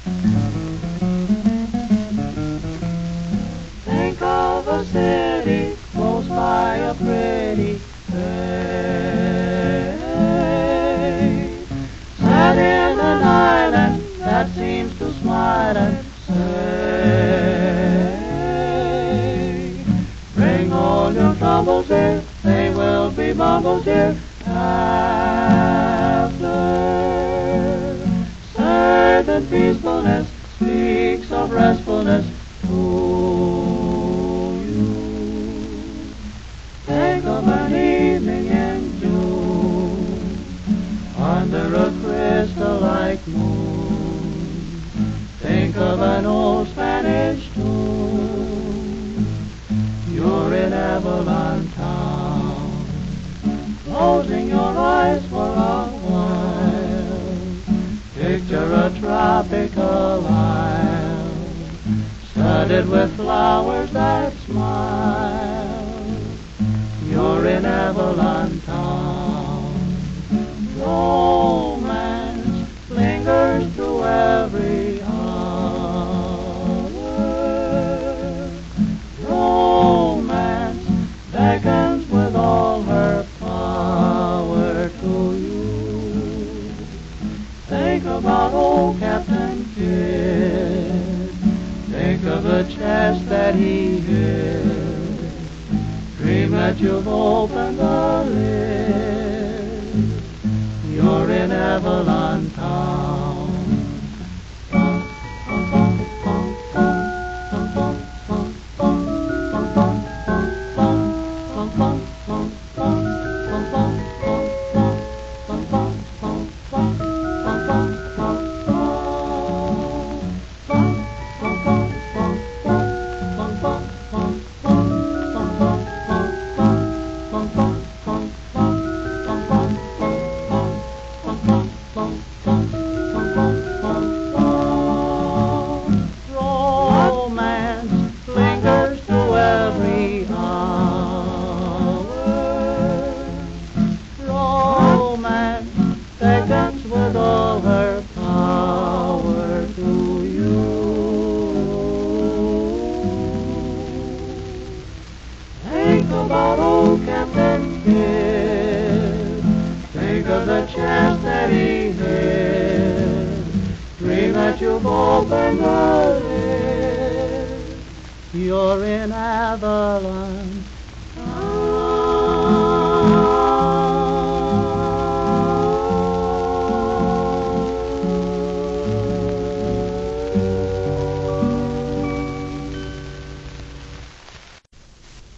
Think of a city close by a pretty bay, set in an island that seems to smile and say, bring all your troubles here, they will be bubbles here after. Certain peacefulness speaks of restfulness to you. Think of an evening in June under a crystal-like moon. Think of an old Spanish tune. You're in Avalon town, closing your eyes for a while. Picture a tropical isle, studded with flowers that smile. You're in Avalon town. Romance lingers through every hour. Romance beckons with all her power to you. Think about old Captain Kidd. Think of the chest that he hid. Dream that you've opened the lid. You're in Avalon town. Romance lingers through every hour. Romance beckons with all her power to you. Think about old Captain Kidd. Think of the chest that he hid. Dream that you've opened the lid. You're in Avalon